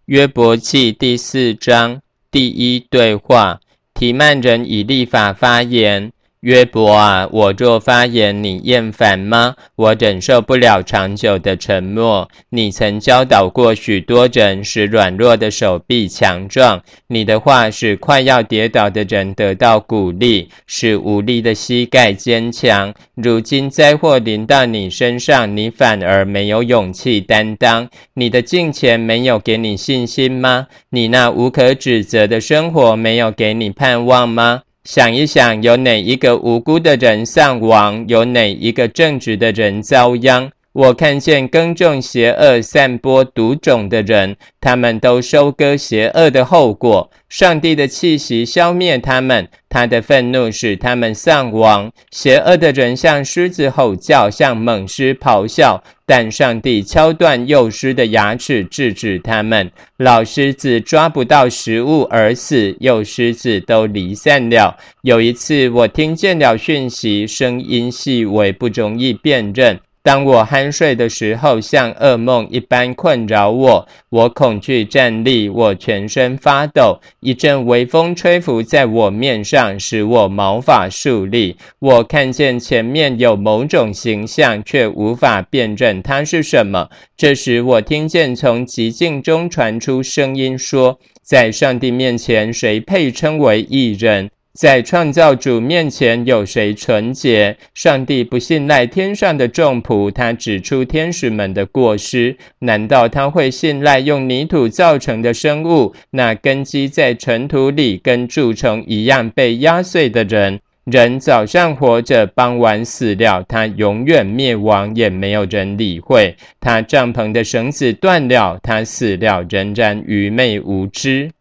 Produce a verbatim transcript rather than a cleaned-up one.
约伯记第四章第一对话，提曼人以利法发言：约伯啊，我若发言，你厌烦吗？我忍受不了长久的沉默。你曾教导过许多人，使软弱的手臂强壮。你的话使快要跌倒的人得到鼓励，使无力的膝盖坚强。如今灾祸临到你身上，你反而没有勇气担当。你的敬虔没有给你信心吗？你那无可指责的生活没有给你盼望吗？想一想，有哪一个无辜的人丧亡？有哪一个正直的人遭殃？我看见耕种邪恶、散播毒种的人，他们都收割邪恶的后果。上帝的气息消灭他们，他的愤怒使他们丧亡。邪恶的人像狮子吼叫，像猛狮咆哮，但上帝敲断幼狮的牙齿，制止他们。老狮子抓不到食物而死，幼狮子都离散了。有一次，我听见了讯息，声音细微，不容易辨认。当我酣睡的时候，像噩梦一般困扰我。我恐惧站立，我全身发抖。一阵微风吹拂在我面上，使我毛发竖立。我看见前面有某种形象，却无法辨认它是什么。这时我听见从寂静中传出声音说：在上帝面前，谁配称为义人？在创造主面前，有谁纯洁？上帝不信赖天上的众仆，他指出天使们的过失。难道他会信赖用泥土造成的生物，那根基在尘土里，跟蛀虫一样被压碎的人？人早上活着，傍晚死了，他永远灭亡，也没有人理会。他帐篷的绳子断了，他死了，仍然愚昧无知。